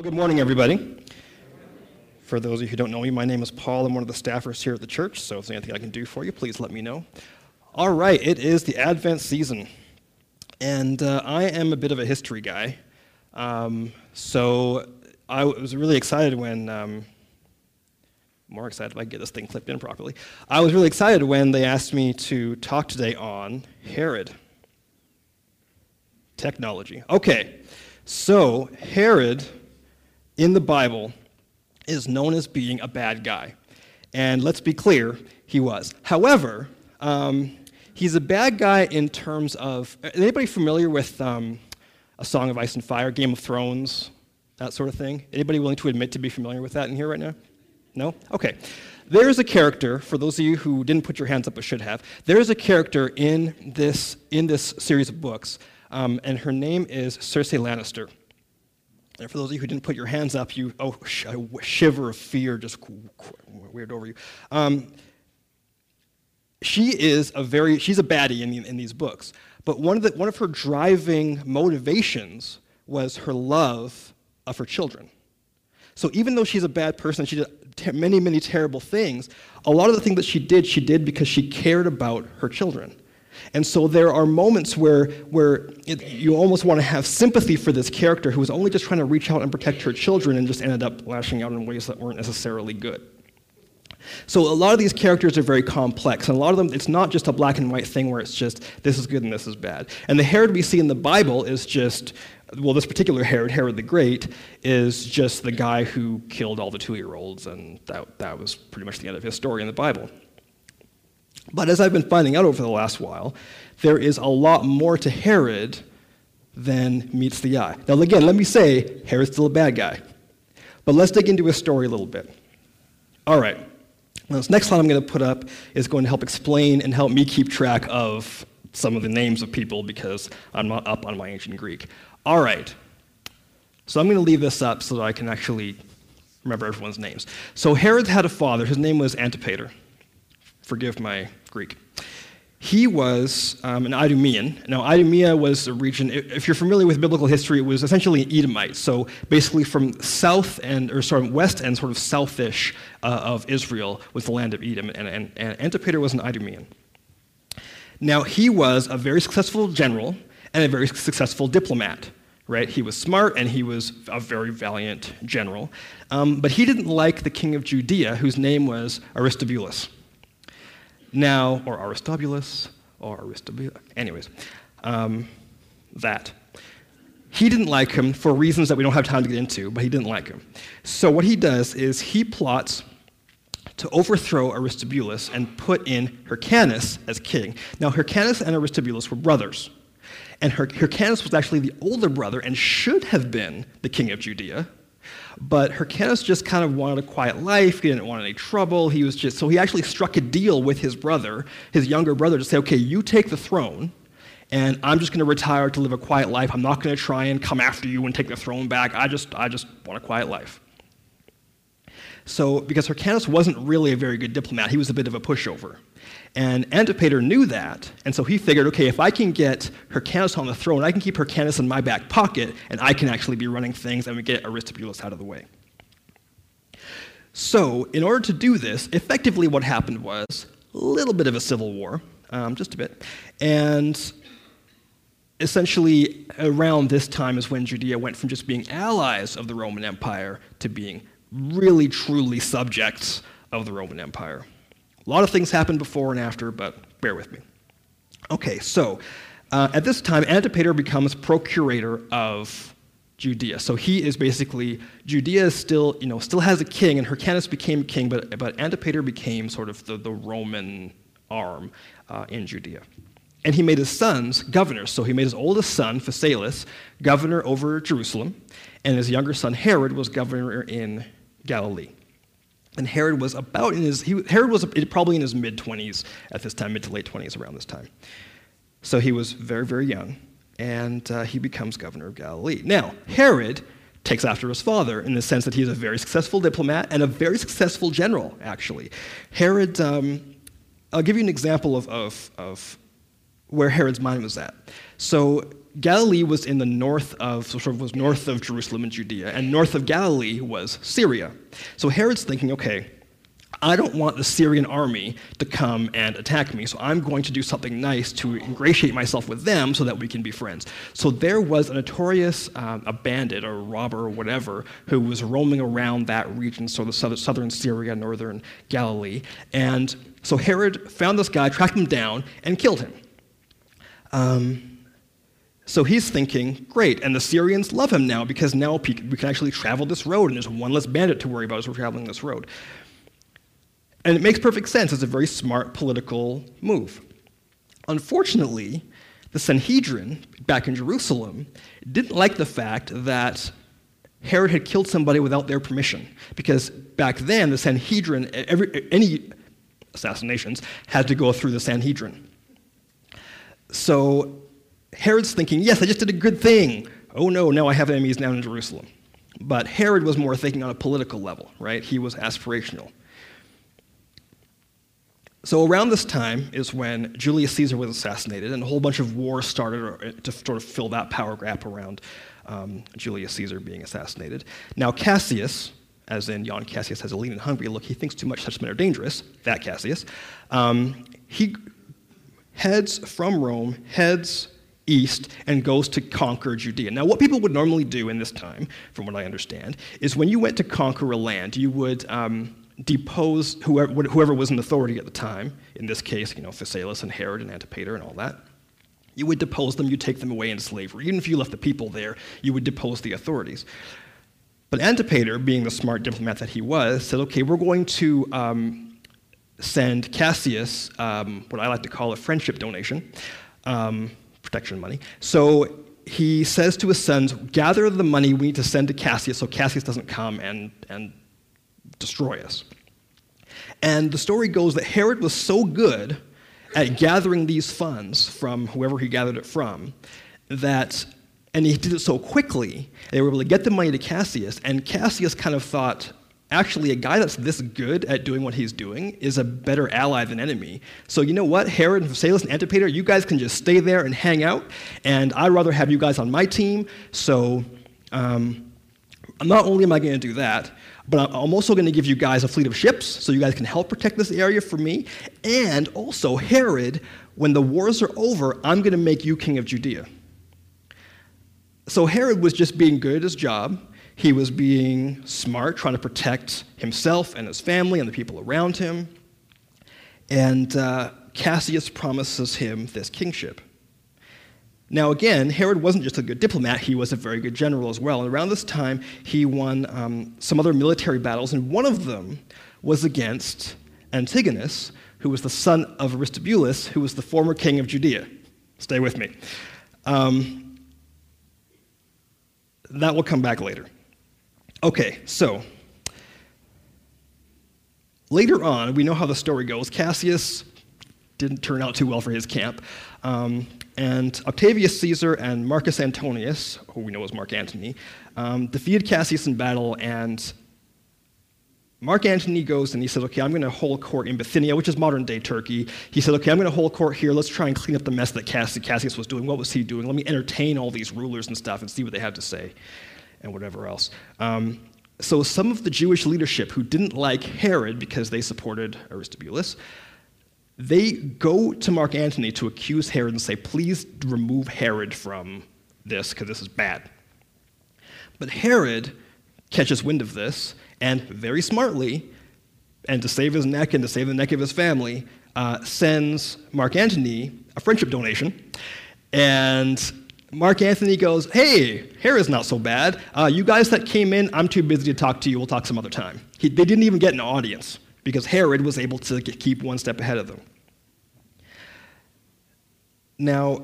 Good morning, everybody. For those of you who don't know me, my name is Paul. I'm one of the staffers here at the church, so if there's anything I can do for you, please let me know. All right, it is the Advent season, and I am a bit of a history guy, so I was really excited when, more excited if I can get this thing clipped in properly. I was really excited when they asked me to talk today on Herod. Technology. Okay, so Herod in the Bible is known as being a bad guy. And let's be clear, he was. However, he's a bad guy in terms of, anybody familiar with A Song of Ice and Fire, Game of Thrones, that sort of thing? Anybody willing to admit to be familiar with that in here right now? No? Okay. There's a character, for those of you who didn't put your hands up but should have, there's a character in this series of books, and her name is Cersei Lannister. And for those of you who didn't put your hands up, a shiver of fear just weird over you. She's a baddie in these books. But one of her driving motivations was her love of her children. So even though she's a bad person, she did many, many terrible things, a lot of the things that she did because she cared about her children. And so there are moments where you almost want to have sympathy for this character who was only just trying to reach out and protect her children and just ended up lashing out in ways that weren't necessarily good. So a lot of these characters are very complex, and a lot of them, it's not just a black and white thing where it's just, this is good and this is bad. And the Herod we see in the Bible is just, well, this particular Herod the Great, is just the guy who killed all the 2-year-olds, and that was pretty much the end of his story in the Bible. But as I've been finding out over the last while, there is a lot more to Herod than meets the eye. Now again, let me say, Herod's still a bad guy. But let's dig into his story a little bit. All right. Now this next slide I'm going to put up is going to help explain and help me keep track of some of the names of people because I'm not up on my ancient Greek. All right. So I'm going to leave this up so that I can actually remember everyone's names. So Herod had a father. His name was Antipater. Forgive my Greek. He was an Idumean. Now, Idumea was a region, if you're familiar with biblical history, it was essentially an Edomite. So basically from west and sort of southish of Israel was the land of Edom, and Antipater was an Idumean. Now, he was a very successful general and a very successful diplomat, right? He was smart and he was a very valiant general. But he didn't like the king of Judea, whose name was Aristobulus. Now, or Aristobulus, or Aristobulus, anyways, that. He didn't like him for reasons that we don't have time to get into, but he didn't like him. So what he does is he plots to overthrow Aristobulus and put in Hyrcanus as king. Now, Hyrcanus and Aristobulus were brothers, and Hyrcanus was actually the older brother and should have been the king of Judea. But Hyrcanus just kind of wanted a quiet life. He didn't want any trouble. So he actually struck a deal with his brother, his younger brother, to say, okay, you take the throne, and I'm just going to retire to live a quiet life. I'm not going to try and come after you and take the throne back. I just want a quiet life. So because Hyrcanus wasn't really a very good diplomat, he was a bit of a pushover. And Antipater knew that, and so he figured, okay, if I can get Hyrcanus on the throne, I can keep Hyrcanus in my back pocket, and I can actually be running things, and we get Aristobulus out of the way. So, in order to do this, effectively what happened was a little bit of a civil war, just a bit, and essentially around this time is when Judea went from just being allies of the Roman Empire to being really, truly subjects of the Roman Empire. A lot of things happened before and after, but bear with me. Okay, so at this time, Antipater becomes procurator of Judea. So he is basically, Judea is still has a king, and Hyrcanus became king, but Antipater became sort of the Roman arm in Judea. And he made his sons governors. So he made his oldest son, Phasaelus, governor over Jerusalem, and his younger son, Herod, was governor in Galilee. And Herod was probably in his mid-20s at this time, mid to late 20s around this time. So he was very, very young, and he becomes governor of Galilee. Now, Herod takes after his father in the sense that he's a very successful diplomat and a very successful general, actually. Herod, I'll give you an example of where Herod's mind was at. So Galilee was in the was north of Jerusalem and Judea, and north of Galilee was Syria. So Herod's thinking, okay, I don't want the Syrian army to come and attack me, so I'm going to do something nice to ingratiate myself with them so that we can be friends. So there was a notorious a bandit or robber or whatever who was roaming around that region, so the southern Syria, northern Galilee. And so Herod found this guy, tracked him down, and killed him. So he's thinking, great, and the Syrians love him now because now we can actually travel this road, and there's one less bandit to worry about as we're traveling this road. And it makes perfect sense. It's a very smart political move. Unfortunately, the Sanhedrin, back in Jerusalem, didn't like the fact that Herod had killed somebody without their permission, because back then, the Sanhedrin, any assassinations, had to go through the Sanhedrin. So Herod's thinking, yes, I just did a good thing. Oh no, now I have enemies down in Jerusalem. But Herod was more thinking on a political level, right? He was aspirational. So around this time is when Julius Caesar was assassinated, and a whole bunch of wars started to sort of fill that power gap around Julius Caesar being assassinated. Now Cassius, as in Jan Cassius has a lean and hungry look, he thinks too much such men are dangerous, that Cassius, he heads from Rome, heads east, and goes to conquer Judea. Now, what people would normally do in this time, from what I understand, is when you went to conquer a land, you would depose whoever was in authority at the time. In this case, Phasaelus and Herod and Antipater and all that. You would depose them, you'd take them away in slavery. Even if you left the people there, you would depose the authorities. But Antipater, being the smart diplomat that he was, said, okay, we're going to send Cassius what I like to call a friendship donation, protection money. So he says to his sons, gather the money we need to send to Cassius so Cassius doesn't come and destroy us. And the story goes that Herod was so good at gathering these funds from whoever he gathered it from, and he did it so quickly, they were able to get the money to Cassius, and Cassius kind of thought, actually, a guy that's this good at doing what he's doing is a better ally than enemy. So you know what, Herod and Phasaelus and Antipater, you guys can just stay there and hang out, and I'd rather have you guys on my team, so not only am I going to do that, but I'm also going to give you guys a fleet of ships so you guys can help protect this area for me. And also, Herod, when the wars are over, I'm going to make you king of Judea. So Herod was just being good at his job. He was being smart, trying to protect himself and his family and the people around him. And Cassius promises him this kingship. Now again, Herod wasn't just a good diplomat, he was a very good general as well. And around this time, he won some other military battles, and one of them was against Antigonus, who was the son of Aristobulus, who was the former king of Judea. Stay with me. That will come back later. Okay, so later on, we know how the story goes. Cassius didn't turn out too well for his camp. And Octavius Caesar and Marcus Antonius, who we know as Mark Antony, defeated Cassius in battle, and Mark Antony goes and he says, okay, I'm going to hold court in Bithynia, which is modern-day Turkey. He said, okay, I'm going to hold court here. Let's try and clean up the mess that Cassius was doing. What was he doing? Let me entertain all these rulers and stuff and see what they have to say and whatever else. So some of the Jewish leadership who didn't like Herod because they supported Aristobulus, they go to Mark Antony to accuse Herod and say, please remove Herod from this because this is bad. But Herod catches wind of this and very smartly, and to save his neck and to save the neck of his family, sends Mark Antony a friendship donation. And Mark Antony goes, hey, Herod's not so bad. You guys that came in, I'm too busy to talk to you. We'll talk some other time. They didn't even get an audience, because Herod was able to keep one step ahead of them. Now,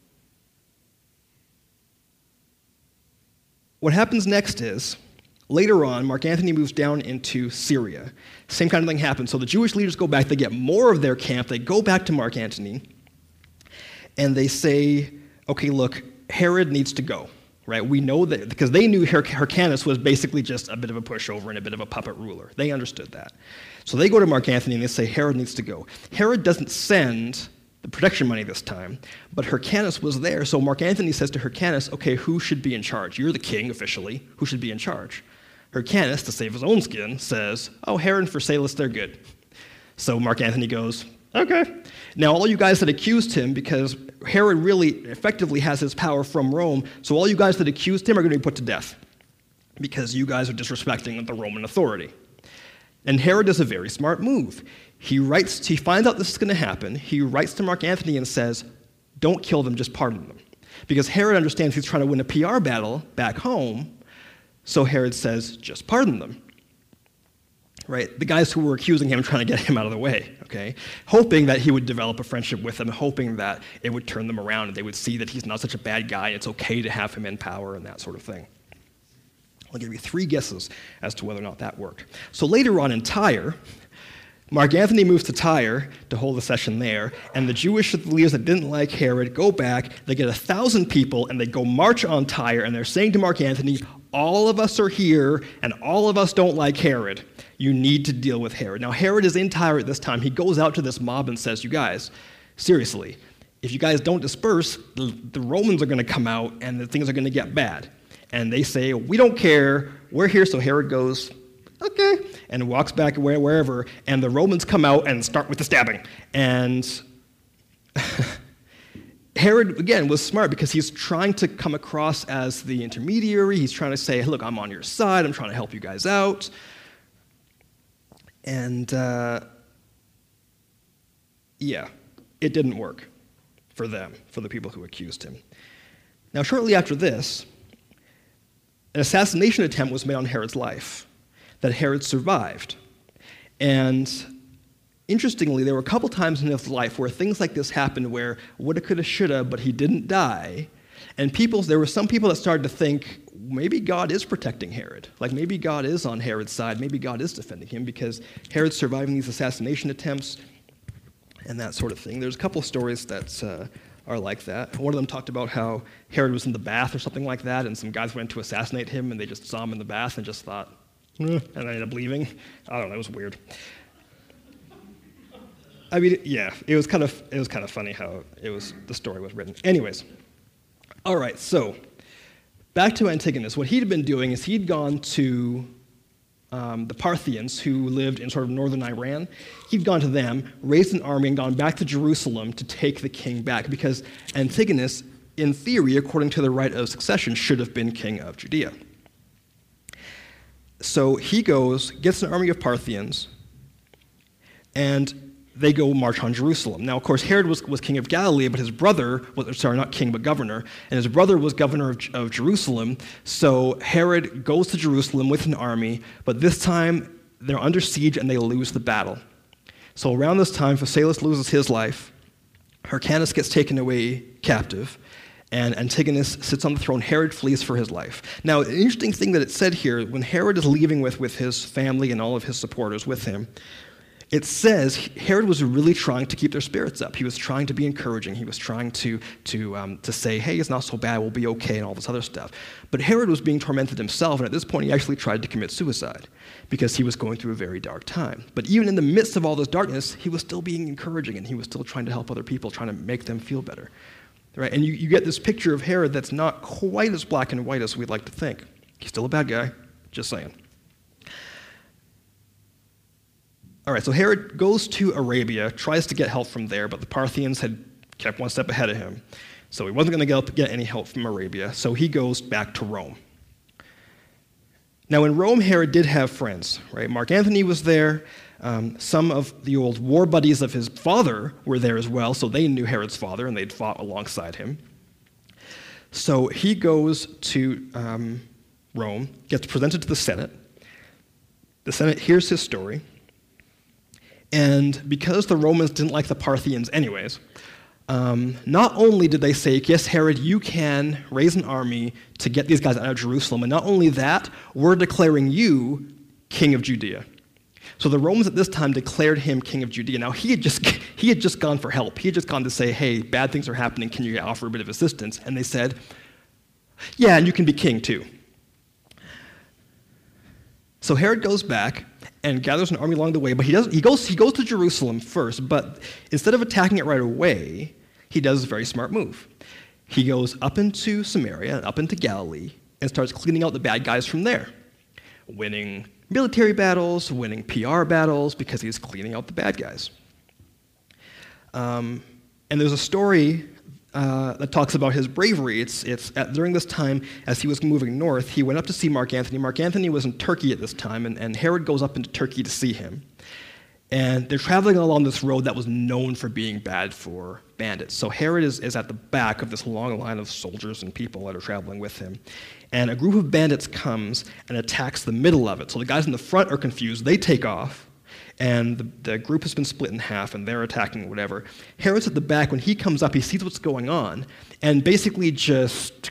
what happens next is, later on, Mark Antony moves down into Syria. Same kind of thing happens. So the Jewish leaders go back, they get more of their camp, they go back to Mark Antony, and they say, okay, look, Herod needs to go. Right, we know that because they knew Hyrcanus was basically just a bit of a pushover and a bit of a puppet ruler. They understood that. So they go to Mark Antony and they say, Herod needs to go. Herod doesn't send the protection money this time. But Hyrcanus was there, so Mark Antony says to Hyrcanus, okay, who should be in charge? You're the king officially. Who should be in charge? Hyrcanus, to save his own skin, says, oh, Herod and Phasaelus, they're good. So Mark Antony goes, okay. Now, all you guys that accused him, because Herod really effectively has his power from Rome, so all you guys that accused him are going to be put to death because you guys are disrespecting the Roman authority. And Herod does a very smart move. He finds out this is going to happen. He writes to Mark Antony and says, don't kill them, just pardon them. Because Herod understands he's trying to win a PR battle back home, so Herod says, just pardon them. Right? The guys who were accusing him, trying to get him out of the way, okay? Hoping that he would develop a friendship with them, hoping that it would turn them around and they would see that he's not such a bad guy, it's okay to have him in power and that sort of thing. I'll give you 3 guesses as to whether or not that worked. So later on in Tyre, Mark Antony moves to Tyre to hold a session there, and the Jewish leaders that didn't like Herod go back, they get 1,000 people, and they go march on Tyre, and they're saying to Mark Antony, all of us are here, and all of us don't like Herod. You need to deal with Herod. Now, Herod is in Tyre at this time. He goes out to this mob and says, you guys, seriously, if you guys don't disperse, the Romans are going to come out, and the things are going to get bad. And they say, we don't care, we're here. So Herod goes, okay, and walks back wherever, and the Romans come out and start with the stabbing. And Herod, again, was smart because he's trying to come across as the intermediary. He's trying to say, look, I'm on your side, I'm trying to help you guys out. And yeah, it didn't work for them, for the people who accused him. Now, shortly after this, an assassination attempt was made on Herod's life that Herod survived. And interestingly, there were a couple times in his life where things like this happened where woulda, coulda, shoulda, but he didn't die. And there were some people that started to think, maybe God is protecting Herod. Like maybe God is on Herod's side. Maybe God is defending him because Herod's surviving these assassination attempts and that sort of thing. There's a couple of stories that are like that. One of them talked about how Herod was in the bath or something like that, and some guys went to assassinate him, and they just saw him in the bath and just thought, and they ended up leaving. I don't know, it was weird. I mean, yeah, it was kind of funny how the story was written. Anyways, all right, so back to Antigonus. What he'd been doing is he'd gone to the Parthians who lived in sort of northern Iran. He'd gone to them, raised an army, and gone back to Jerusalem to take the king back because Antigonus, in theory, according to the right of succession, should have been king of Judea. So he goes, gets an army of Parthians, and they go march on Jerusalem. Now, of course, Herod was king of Galilee, but his brother not king, but governor, and his brother was governor of Jerusalem. So Herod goes to Jerusalem with an army, but this time they're under siege and they lose the battle. So around this time, Phasaelus loses his life, Hyrcanus gets taken away captive, and Antigonus sits on the throne. Herod flees for his life. Now, an interesting thing that it said here, when Herod is leaving with his family and all of his supporters with him, it says Herod was really trying to keep their spirits up. He was trying to be encouraging. He was trying to say, hey, it's not so bad, we'll be okay, and all this other stuff. But Herod was being tormented himself, and at this point he actually tried to commit suicide because he was going through a very dark time. But even in the midst of all this darkness, he was still being encouraging, and he was still trying to help other people, trying to make them feel better. Right? And you get this picture of Herod that's not quite as black and white as we'd like to think. He's still a bad guy, just saying. All right, so Herod goes to Arabia, tries to get help from there, but the Parthians had kept one step ahead of him. So he wasn't going to get any help from Arabia, so he goes back to Rome. Now, in Rome, Herod did have friends, right? Mark Antony was there. Some of the old war buddies of his father were there as well, so they knew Herod's father, and they'd fought alongside him. So he goes to Rome, gets presented to the Senate. The Senate hears his story. And because the Romans didn't like the Parthians anyways, not only did they say, yes, Herod, you can raise an army to get these guys out of Jerusalem, and not only that, we're declaring you king of Judea. So the Romans at this time declared him king of Judea. Now, he had just gone for help. He had just gone to say, hey, bad things are happening, can you offer a bit of assistance? And they said, yeah, and you can be king too. So Herod goes back, and gathers an army along the way, but he goes to Jerusalem first, but instead of attacking it right away, he does a very smart move. He goes up into Samaria, up into Galilee, and starts cleaning out the bad guys from there, winning military battles, winning PR battles, because he's cleaning out the bad guys. And there's a story that talks about his bravery. During this time, as he was moving north, he went up to see Mark Antony. Mark Antony was in Turkey at this time, and Herod goes up into Turkey to see him. And they're traveling along this road that was known for being bad for bandits. So Herod is at the back of this long line of soldiers and people that are traveling with him. And a group of bandits comes and attacks the middle of it. So the guys in the front are confused. They take off. And the group has been split in half, and they're attacking whatever. Herod's at the back. When he comes up, he sees what's going on, and basically just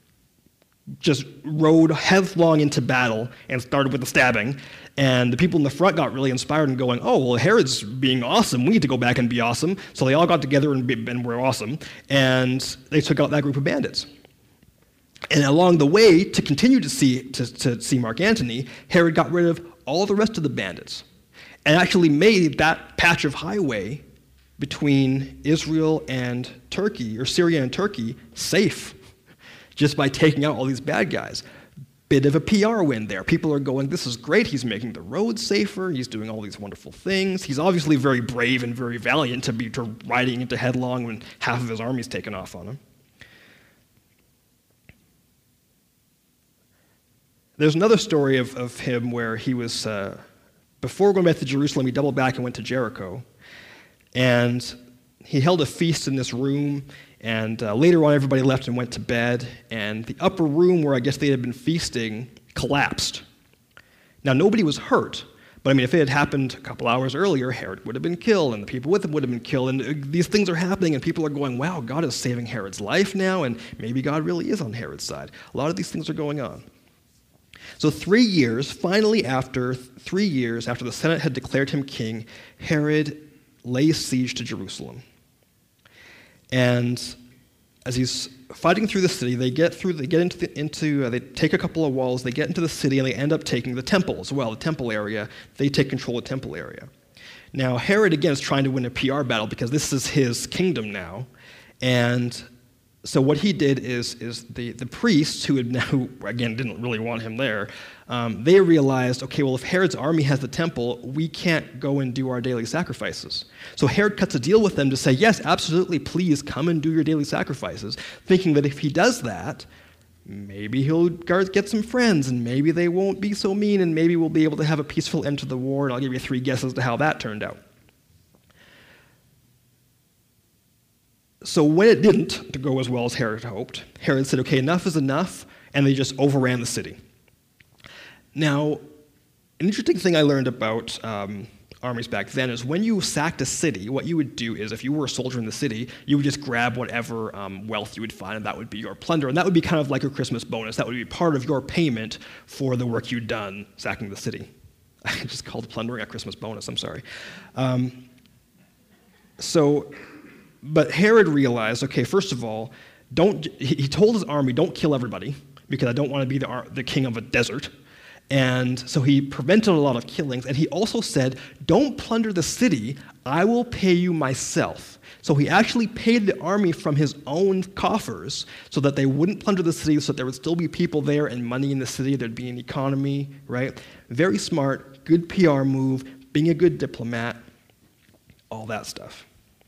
rode headlong into battle and started with the stabbing. And the people in the front got really inspired and going, oh, well, Herod's being awesome. We need to go back and be awesome. So they all got together and were awesome, and they took out that group of bandits. And along the way, to continue to see Mark Antony, Herod got rid of all the rest of the bandits, and actually made that patch of highway between Israel and Turkey, or Syria and Turkey, safe, just by taking out all these bad guys. Bit of a PR win there. People are going, this is great, he's making the roads safer, he's doing all these wonderful things. He's obviously very brave and very valiant to riding into headlong when half of his army's taken off on him. There's another story of him where he was... Before going back to Jerusalem, he doubled back and went to Jericho. And he held a feast in this room, and later on everybody left and went to bed, and the upper room where I guess they had been feasting collapsed. Now, nobody was hurt, but I mean, if it had happened a couple hours earlier, Herod would have been killed, and the people with him would have been killed, and these things are happening, and people are going, wow, God is saving Herod's life now, and maybe God really is on Herod's side. A lot of these things are going on. So 3 years, finally after 3 years after the Senate had declared him king, Herod lays siege to Jerusalem. And as he's fighting through the city, they take a couple of walls, they get into the city, and they end up taking the temple as well, the temple area. They take control of the temple area. Now, Herod, again, is trying to win a PR battle because this is his kingdom now. And so what he did is the priests, who again didn't really want him there, they realized, okay, well, if Herod's army has the temple, we can't go and do our daily sacrifices. So Herod cuts a deal with them to say, yes, absolutely, please come and do your daily sacrifices, thinking that if he does that, maybe he'll get some friends, and maybe they won't be so mean, and maybe we'll be able to have a peaceful end to the war, and I'll give you 3 guesses as to how that turned out. So when it didn't go as well as Herod hoped, Herod said, okay, enough is enough, and they just overran the city. Now, an interesting thing I learned about armies back then is when you sacked a city, what you would do is, if you were a soldier in the city, you would just grab whatever wealth you would find, and that would be your plunder, and that would be kind of like your Christmas bonus. That would be part of your payment for the work you'd done sacking the city. I just called plundering a Christmas bonus, I'm sorry. But Herod realized, okay, first of all, he told his army, don't kill everybody, because I don't want to be the king of a desert. And so he prevented a lot of killings. And he also said, don't plunder the city, I will pay you myself. So he actually paid the army from his own coffers so that they wouldn't plunder the city, so that there would still be people there and money in the city, there'd be an economy, right? Very smart, good PR move, being a good diplomat, all that stuff.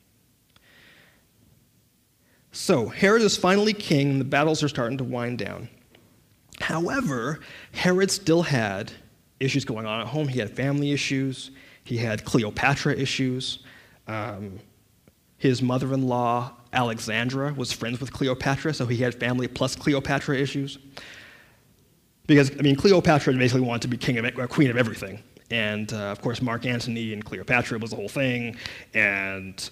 So Herod is finally king, and the battles are starting to wind down. However, Herod still had issues going on at home. He had family issues. He had Cleopatra issues. His mother-in-law, Alexandra, was friends with Cleopatra, so he had family plus Cleopatra issues. Because, I mean, Cleopatra basically wanted to be queen of everything. And, of course, Mark Antony and Cleopatra was the whole thing. And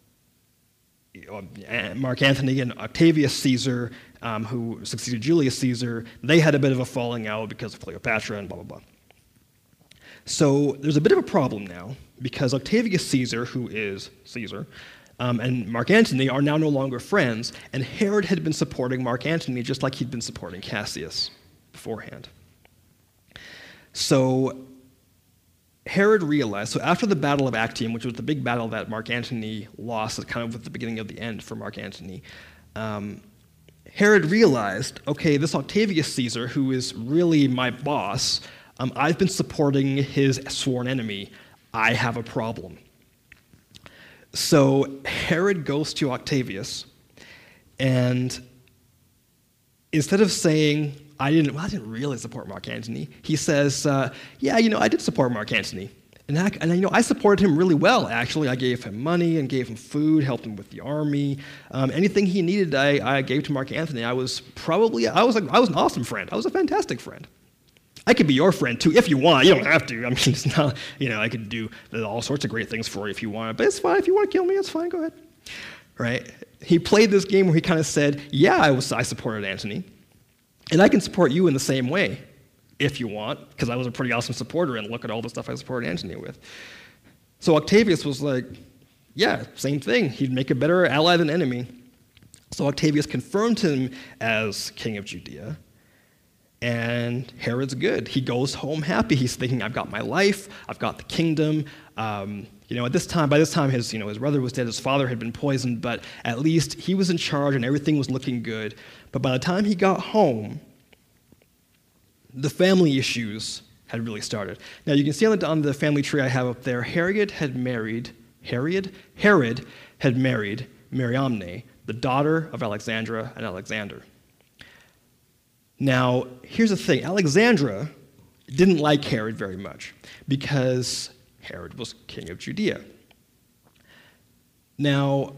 Mark Antony and Octavius Caesar, who succeeded Julius Caesar, they had a bit of a falling out because of Cleopatra and blah, blah, blah. So there's a bit of a problem now, because Octavius Caesar, who is Caesar, and Mark Antony are now no longer friends, and Herod had been supporting Mark Antony just like he'd been supporting Cassius beforehand. So Herod realized, so after the Battle of Actium, which was the big battle that Mark Antony lost, kind of with the beginning of the end for Mark Antony, Herod realized, okay, this Octavius Caesar, who is really my boss, I've been supporting his sworn enemy. I have a problem. So Herod goes to Octavius, and instead of saying, I didn't really support Mark Antony, he says, yeah, I did support Mark Antony. And I supported him really well, actually. I gave him money and gave him food, helped him with the army. Anything he needed, I gave to Mark Antony. I was an awesome friend. I was a fantastic friend. I could be your friend, too, if you want. You don't have to. I mean, it's not, I could do all sorts of great things for you if you want. But it's fine. If you want to kill me, it's fine. Go ahead. Right? He played this game where he kind of said, yeah, I supported Antony. And I can support you in the same way, if you want, because I was a pretty awesome supporter, and look at all the stuff I supported Antony with. So Octavius was like, yeah, same thing. He'd make a better ally than enemy. So Octavius confirmed him as king of Judea, and Herod's good. He goes home happy. He's thinking, I've got my life, I've got the kingdom. By this time, his brother was dead, his father had been poisoned, but at least he was in charge and everything was looking good. But by the time he got home, the family issues had really started. Now you can see on the family tree I have up there, Herod had married Mariamne, the daughter of Alexandra and Alexander. Now, here's the thing. Alexandra didn't like Herod very much because Herod was king of Judea. Now,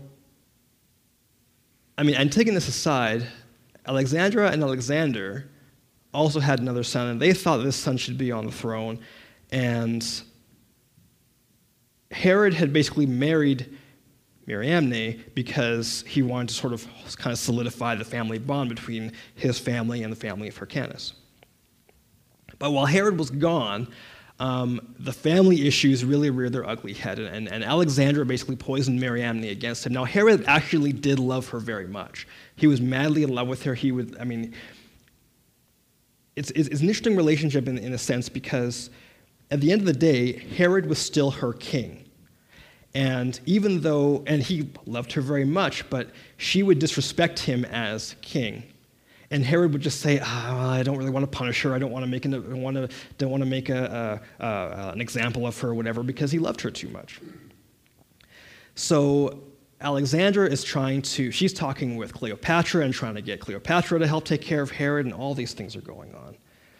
and taking this aside, Alexandra and Alexander also had another son, and they thought this son should be on the throne. And Herod had basically married Mariamne because he wanted to sort of kind of solidify the family bond between his family and the family of Hyrcanus. But while Herod was gone, the family issues really reared their ugly head, and Alexandra basically poisoned Mariamne against him. Now, Herod actually did love her very much. He was madly in love with her. It's an interesting relationship in a sense because at the end of the day, Herod was still her king. And he loved her very much, but she would disrespect him as king. And Herod would just say, I don't really want to punish her. I don't want to make an example of her or whatever, because he loved her too much. So Alexandra she's talking with Cleopatra and trying to get Cleopatra to help take care of Herod, and all these things are going on.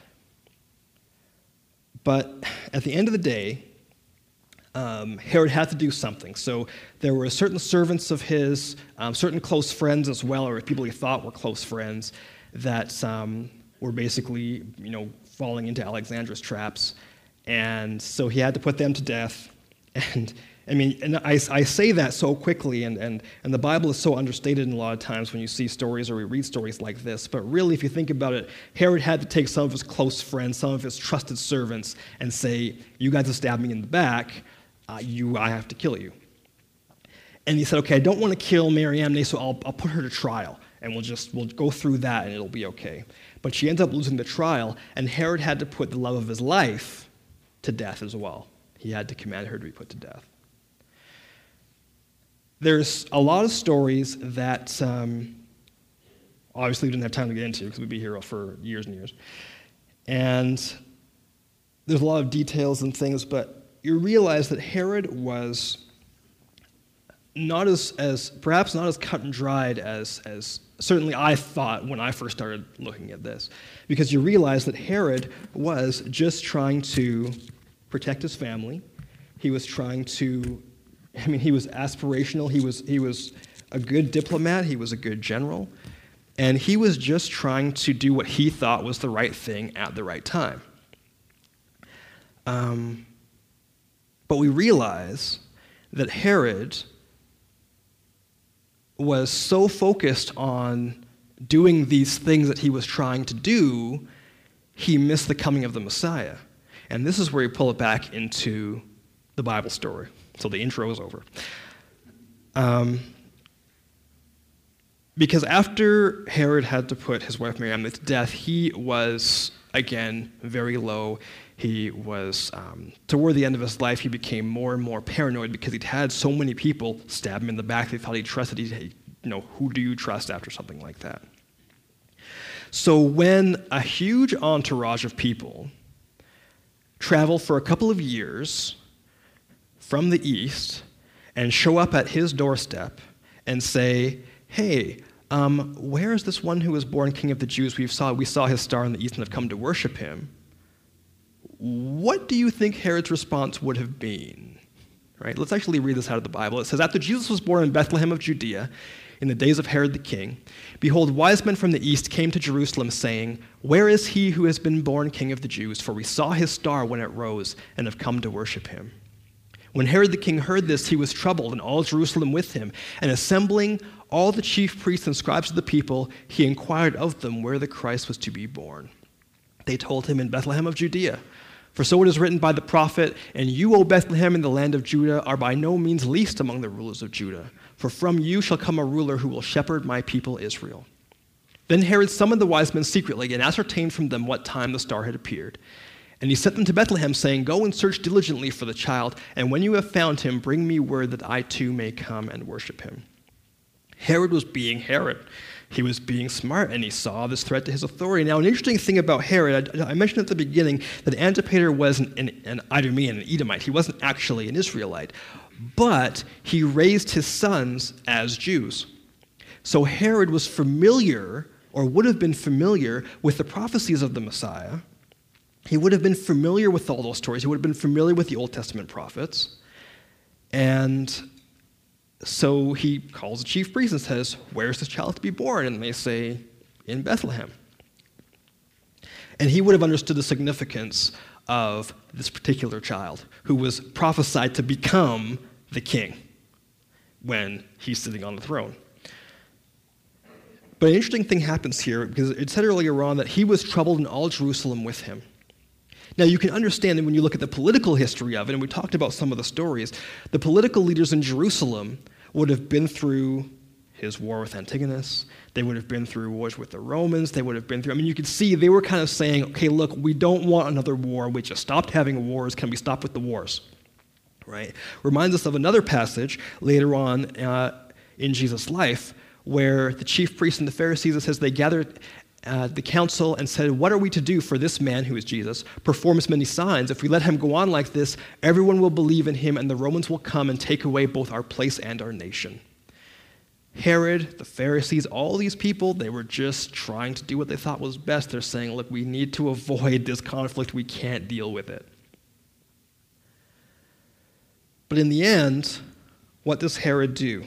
But at the end of the day, Herod had to do something. So there were certain servants of his, certain close friends as well, or people he thought were close friends, that were basically, falling into Alexandra's traps. And so he had to put them to death. And I say that so quickly, and the Bible is so understated in a lot of times when you see stories or we read stories like this. But really, if you think about it, Herod had to take some of his close friends, some of his trusted servants, and say, you guys have stabbed me in the back, I have to kill you. And he said, okay, I don't want to kill Mariamne, so I'll put her to trial, and we'll go through that, and it'll be okay. But she ends up losing the trial, and Herod had to put the love of his life to death as well. He had to command her to be put to death. There's a lot of stories that obviously we didn't have time to get into because we'd be here for years and years. And there's a lot of details and things, but you realize that Herod was perhaps not as cut and dried as certainly I thought when I first started looking at this. Because you realize that Herod was just trying to protect his family. He was trying to, he was aspirational. He was a good diplomat. He was a good general. And he was just trying to do what he thought was the right thing at the right time. But we realize that Herod was so focused on doing these things that he was trying to do, he missed the coming of the Messiah. And this is where you pull it back into the Bible story. So the intro is over. Because after Herod had to put his wife Mariamne to death, he was, again, very low. He was, toward the end of his life, he became more and more paranoid because he'd had so many people stab him in the back. They thought he trusted. Who do you trust after something like that? So when a huge entourage of people travel for a couple of years from the east and show up at his doorstep and say, hey, where is this one who was born King of the Jews? We saw his star in the east and have come to worship him. What do you think Herod's response would have been? Right? Let's actually read this out of the Bible. It says, after Jesus was born in Bethlehem of Judea, in the days of Herod the king, behold, wise men from the east came to Jerusalem, saying, where is he who has been born King of the Jews? For we saw his star when it rose, and have come to worship him. When Herod the king heard this, he was troubled, and all Jerusalem with him. And assembling all the chief priests and scribes of the people, he inquired of them where the Christ was to be born. They told him, in Bethlehem of Judea. For so it is written by the prophet, and you, O Bethlehem, in the land of Judah, are by no means least among the rulers of Judah. For from you shall come a ruler who will shepherd my people Israel. Then Herod summoned the wise men secretly and ascertained from them what time the star had appeared. And he sent them to Bethlehem, saying, go and search diligently for the child, and when you have found him, bring me word that I too may come and worship him. Herod was being Herod. He was being smart, and he saw this threat to his authority. Now, an interesting thing about Herod, I mentioned at the beginning that Antipater was an Idumean, an Edomite. He wasn't actually an Israelite, but he raised his sons as Jews. So Herod was familiar, or would have been familiar, with the prophecies of the Messiah. He would have been familiar with all those stories. He would have been familiar with the Old Testament prophets. And so he calls the chief priest and says, where's this child to be born? And they say, in Bethlehem. And he would have understood the significance of this particular child who was prophesied to become the king when he's sitting on the throne. But an interesting thing happens here, because it said earlier on that he was troubled and all Jerusalem with him. Now, you can understand that when you look at the political history of it, and we talked about some of the stories, the political leaders in Jerusalem would have been through his war with Antigonus. They would have been through wars with the Romans. They would have been through, you could see they were kind of saying, okay, look, we don't want another war. We just stopped having wars. Can we stop with the wars? Right? Reminds us of another passage later on in Jesus' life where the chief priests and the Pharisees, it says they gathered the council and said, what are we to do for this man, who is Jesus, performs many signs? If we let him go on like this, everyone will believe in him, and the Romans will come and take away both our place and our nation. Herod, the Pharisees, all these people, they were just trying to do what they thought was best. They're saying, look, we need to avoid this conflict. We can't deal with it. But in the end, what does Herod do?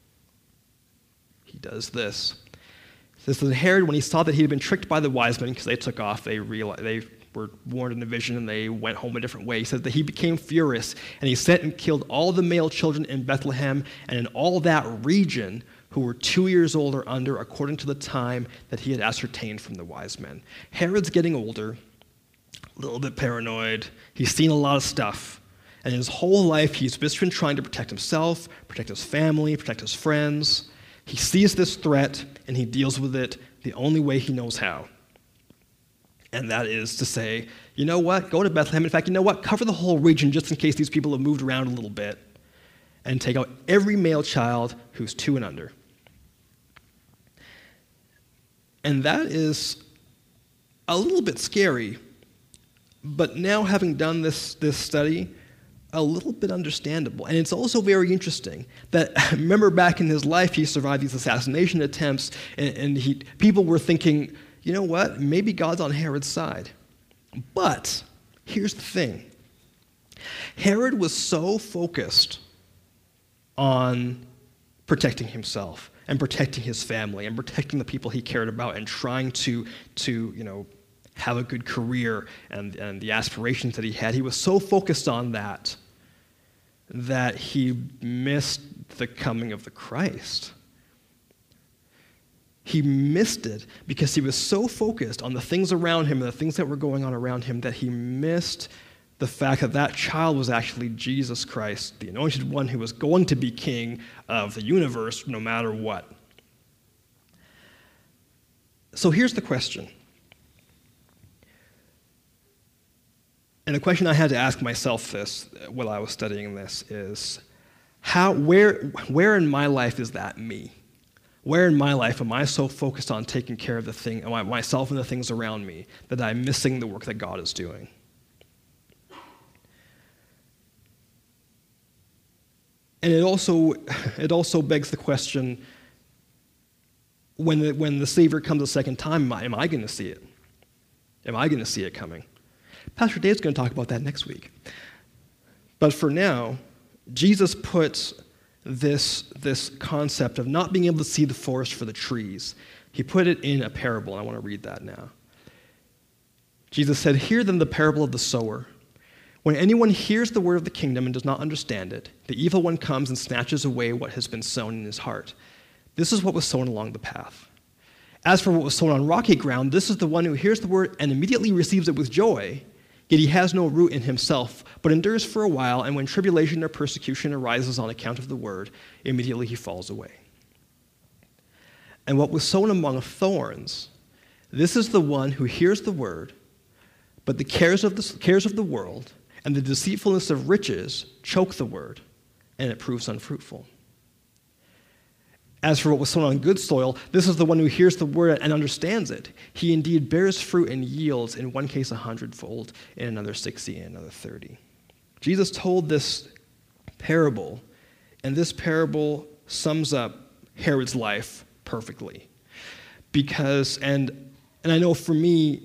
He does this. It says that Herod, when he saw that he had been tricked by the wise men, because they took off, they were warned in a vision, and they went home a different way. He said that he became furious, and he sent and killed all the male children in Bethlehem and in all that region who were 2 years old or under, according to the time that he had ascertained from the wise men. Herod's getting older, a little bit paranoid. He's seen a lot of stuff. And his whole life, he's just been trying to protect himself, protect his family, protect his friends. He sees this threat, and he deals with it the only way he knows how. And that is to say, you know what, go to Bethlehem. In fact, you know what, cover the whole region just in case these people have moved around a little bit, and take out every male child who's 2 and under. And that is a little bit scary, but now having done this study, a little bit understandable. And it's also very interesting that, remember back in his life, he survived these assassination attempts, and people were thinking, you know what, maybe God's on Herod's side. But here's the thing. Herod was so focused on protecting himself and protecting his family and protecting the people he cared about and trying to have a good career and the aspirations that he had. He was so focused on that he missed the coming of the Christ. He missed it because he was so focused on the things around him and the things that were going on around him that he missed the fact that that child was actually Jesus Christ, the anointed one who was going to be king of the universe no matter what. So here's the question. And the question I had to ask myself this while I was studying this is, where in my life is that me? Where in my life am I so focused on taking care of myself and the things around me that I'm missing the work that God is doing? And it also begs the question, when the Savior comes a second time, am I going to see it? Am I going to see it coming? Pastor Dave's going to talk about that next week. But for now, Jesus puts this concept of not being able to see the forest for the trees, he put it in a parable, and I want to read that now. Jesus said, "Hear then the parable of the sower. When anyone hears the word of the kingdom and does not understand it, the evil one comes and snatches away what has been sown in his heart. This is what was sown along the path. As for what was sown on rocky ground, this is the one who hears the word and immediately receives it with joy, yet he has no root in himself, but endures for a while, and when tribulation or persecution arises on account of the word, immediately he falls away. And what was sown among thorns, this is the one who hears the word, but the cares of the world and the deceitfulness of riches choke the word, and it proves unfruitful. As for what was sown on good soil, this is the one who hears the word and understands it. He indeed bears fruit and yields, in one case 100-fold, in another 60, and another 30. Jesus told this parable, and this parable sums up Herod's life perfectly. Because, and I know for me,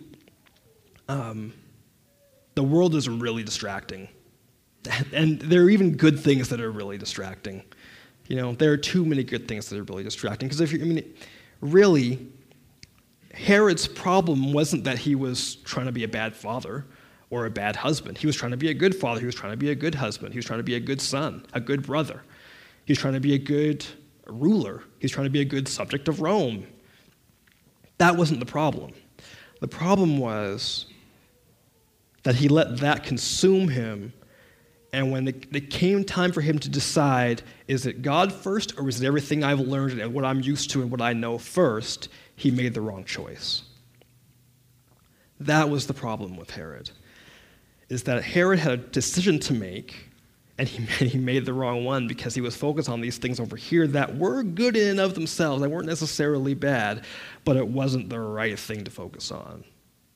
the world is really distracting. And there are even good things that are really distracting. You know, there are too many good things that are really distracting. Because really, Herod's problem wasn't that he was trying to be a bad father or a bad husband. He was trying to be a good father. He was trying to be a good husband. He was trying to be a good son, a good brother. He was trying to be a good ruler. He was trying to be a good subject of Rome. That wasn't the problem. The problem was that he let that consume him. And when it came time for him to decide, is it God first or is it everything I've learned and what I'm used to and what I know first, he made the wrong choice. That was the problem with Herod, is that Herod had a decision to make, and he made the wrong one because he was focused on these things over here that were good in and of themselves. They weren't necessarily bad, but it wasn't the right thing to focus on.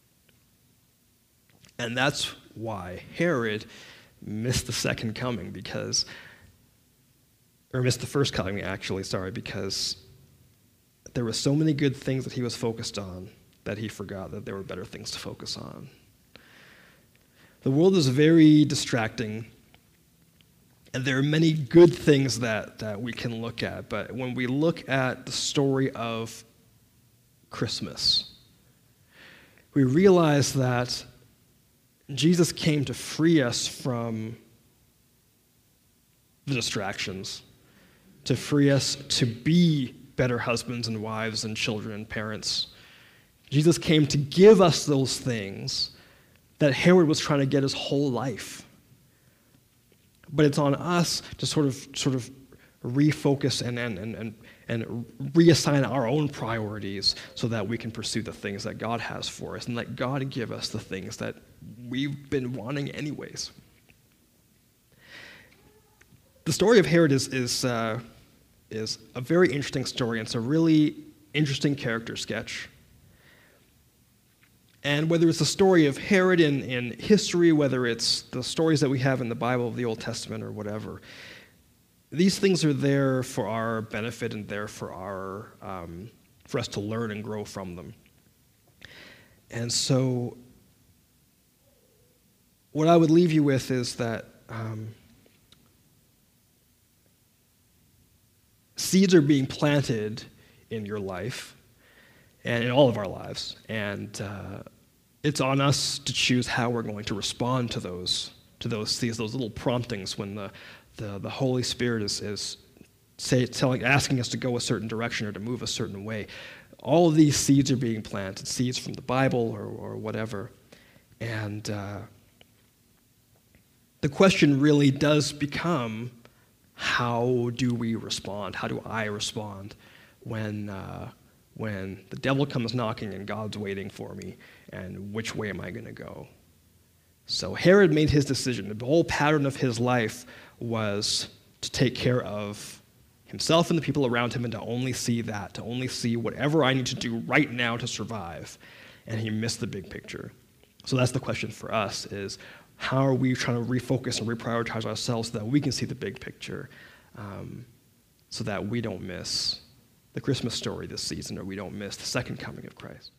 And that's why Herod missed the second coming because there were so many good things that he was focused on that he forgot that there were better things to focus on. The world is very distracting, and there are many good things that we can look at, but when we look at the story of Christmas, we realize that Jesus came to free us from the distractions, to free us to be better husbands and wives and children and parents. Jesus came to give us those things that Herod was trying to get his whole life. But it's on us to sort of refocus and reassign our own priorities so that we can pursue the things that God has for us and let God give us the things that we've been wanting anyways. The story of Herod is a very interesting story, and it's a really interesting character sketch. And whether it's the story of Herod in history, whether it's the stories that we have in the Bible of the Old Testament or whatever, these things are there for our benefit and there for us to learn and grow from them. And so what I would leave you with is that seeds are being planted in your life and in all of our lives, and it's on us to choose how we're going to respond to those seeds, those little promptings when the Holy Spirit is asking us to go a certain direction or to move a certain way. All of these seeds are being planted, seeds from the Bible or whatever. And the question really does become, how do we respond? How do I respond when the devil comes knocking and God's waiting for me? And which way am I going to go? So Herod made his decision. The whole pattern of his life was to take care of himself and the people around him and to only see that, to only see whatever I need to do right now to survive. And he missed the big picture. So that's the question for us is, how are we trying to refocus and reprioritize ourselves so that we can see the big picture, so that we don't miss the Christmas story this season, or we don't miss the second coming of Christ?